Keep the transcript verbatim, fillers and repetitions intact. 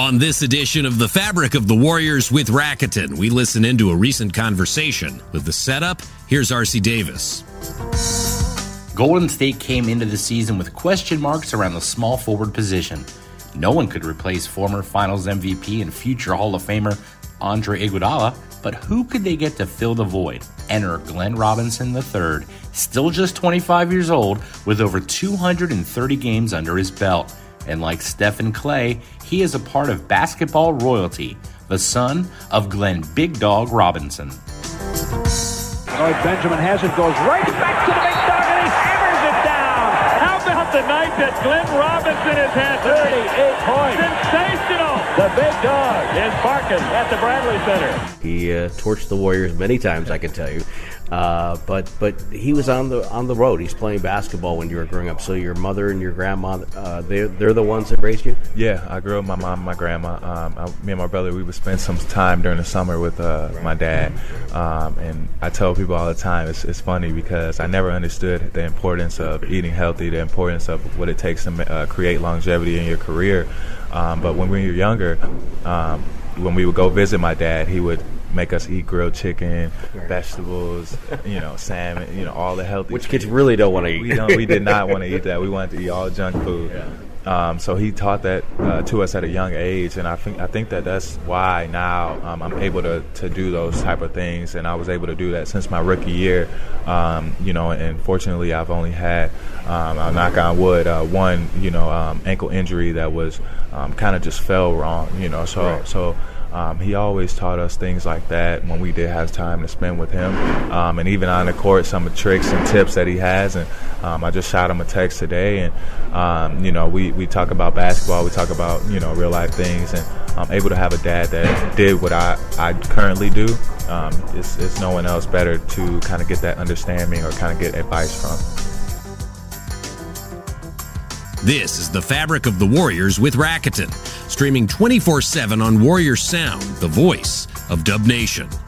On this edition of The Fabric of the Warriors with Rakuten, we listen into a recent conversation. With the setup, here's R C Davis. Golden State came into the season with question marks around the small forward position. No one could replace former Finals M V P and future Hall of Famer Andre Iguodala, but who could they get to fill the void? Enter Glenn Robinson the third, still just twenty-five years old, with over two hundred thirty games under his belt. And like Stephen Clay, he is a part of basketball royalty, the son of Glenn Big Dog Robinson. Lloyd Benjamin has it, goes right back to the Big Dog, and he hammers it down. How about the night that Glenn Robinson has had? thirty-eight points. Sensational. The Big Dog is barking at the Bradley Center. He uh, torched the Warriors many times, I can tell you. Uh, but but he was on the on the road. He's playing basketball when you were growing up. So your mother and your grandma, uh, they're they're the ones that raised you. Yeah, I grew up with my mom and my grandma. Um, I, me and my brother, we would spend some time during the summer with uh, my dad. Um, and I tell people all the time, it's it's funny because I never understood the importance of eating healthy, the importance of what it takes to uh, create longevity in your career. Um, but when we were younger, um, when we would go visit my dad, he would make us eat grilled chicken, vegetables, you know, salmon, you know, all the healthy. Which kids really don't want to eat. We don't. We did not want to eat that. We wanted to eat all junk food. Yeah. Um, so he taught that uh, to us at a young age, and I think I think that that's why now um, I'm able to, to do those type of things, and I was able to do that since my rookie year. Um, you know, and fortunately, I've only had, um, I'll knock on wood, uh, one you know um, ankle injury that was um, kind of just fell wrong. You know, so right. so. Um, he always taught us things like that when we did have time to spend with him. Um, and even on the court, some of the tricks and tips that he has. And um, I just shot him a text today. And, um, you know, we, we talk about basketball. We talk about, you know, real life things. And I'm able to have a dad that did what I, I currently do. Um, it's, it's no one else better to kind of get that understanding or kind of get advice from. This is The Fabric of the Warriors with Rakuten, streaming twenty-four seven on Warrior Sound, the voice of Dub Nation.